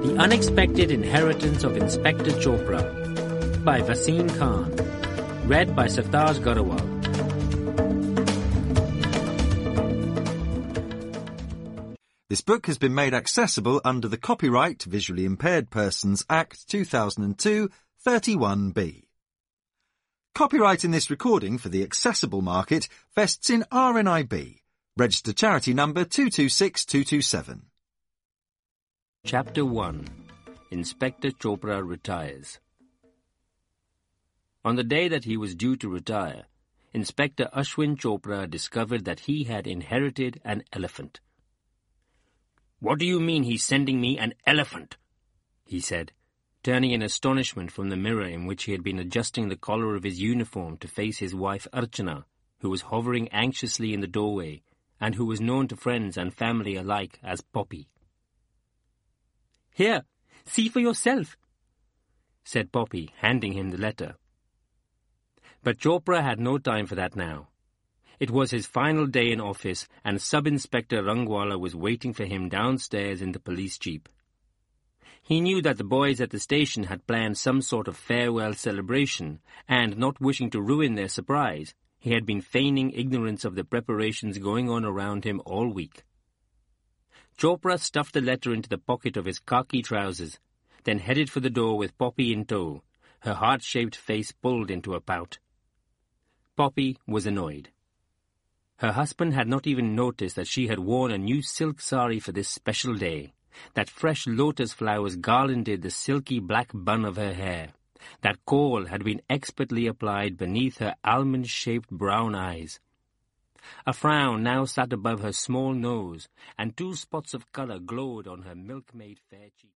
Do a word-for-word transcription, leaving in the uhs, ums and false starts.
The Unexpected Inheritance of Inspector Chopra by Wasim Khan. Read by Sartaj Garawal. This book has been made accessible under the Copyright Visually Impaired Persons Act two thousand two, thirty-one B. Copyright in this recording for the accessible market vests in R N I B, registered charity number two two six two two seven. Chapter one. Inspector Chopra Retires. On the day that he was due to retire, Inspector Ashwin Chopra discovered that he had inherited an elephant. "What do you mean he's sending me an elephant?" he said, turning in astonishment from the mirror in which he had been adjusting the collar of his uniform to face his wife Archana, who was hovering anxiously in the doorway, and who was known to friends and family alike as Poppy. "Here, see for yourself," said Poppy, handing him the letter. But Chopra had no time for that now. It was his final day in office, and Sub-Inspector Rangwala was waiting for him downstairs in the police jeep. He knew that the boys at the station had planned some sort of farewell celebration, and, not wishing to ruin their surprise, he had been feigning ignorance of the preparations going on around him all week. Chopra stuffed the letter into the pocket of his khaki trousers, then headed for the door with Poppy in tow, her heart-shaped face pulled into a pout. Poppy was annoyed. Her husband had not even noticed that she had worn a new silk sari for this special day, that fresh lotus flowers garlanded the silky black bun of her hair, that kohl had been expertly applied beneath her almond-shaped brown eyes. A frown now sat above her small nose, and two spots of colour glowed on her milk-maid fair cheeks.